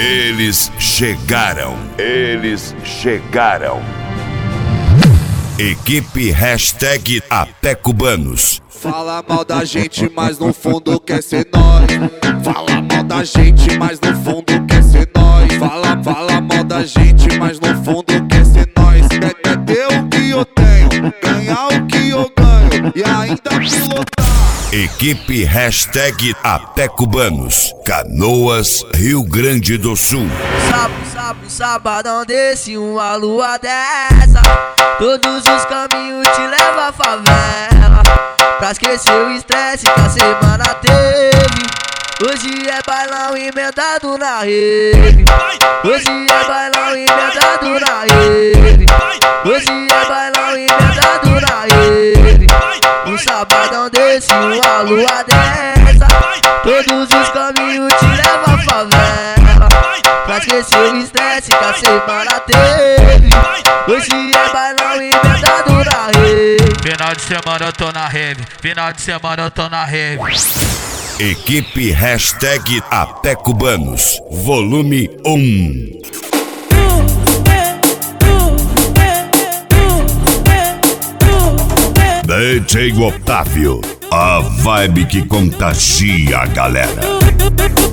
Eles chegaram. Equipe hashtag Até Cubanos. Fala mal da gente, mas no fundo quer ser nós. Fala mal da gente, mas no fundo quer ser nós. Fala mal da gente, mas no fundo quer ser nós. Quer ter o que eu tenho, ganhar o que eu ganho e ainda pilotar. Equipe hashtag Até Cubanos, Canoas, Rio Grande do Sul. Sabadão desse, uma lua dessa, todos os caminhos te levam à favela, pra esquecer o estresse que a semana teve. Hoje é bailão emendado na rede. Hoje é bailão emendado na rede. Hoje é bailão emendado na rede. Um sabadão desse, uma lua dessa, todos os caminhos te levam à favela, pra esquecer o estresse que a semana teve. Hoje é bailão emendado na rede. Final de semana eu tô na rave, final de semana eu tô na rave. Equipe hashtag Até Cubanos, volume 1. DJ Otávio, a vibe que contagia a galera.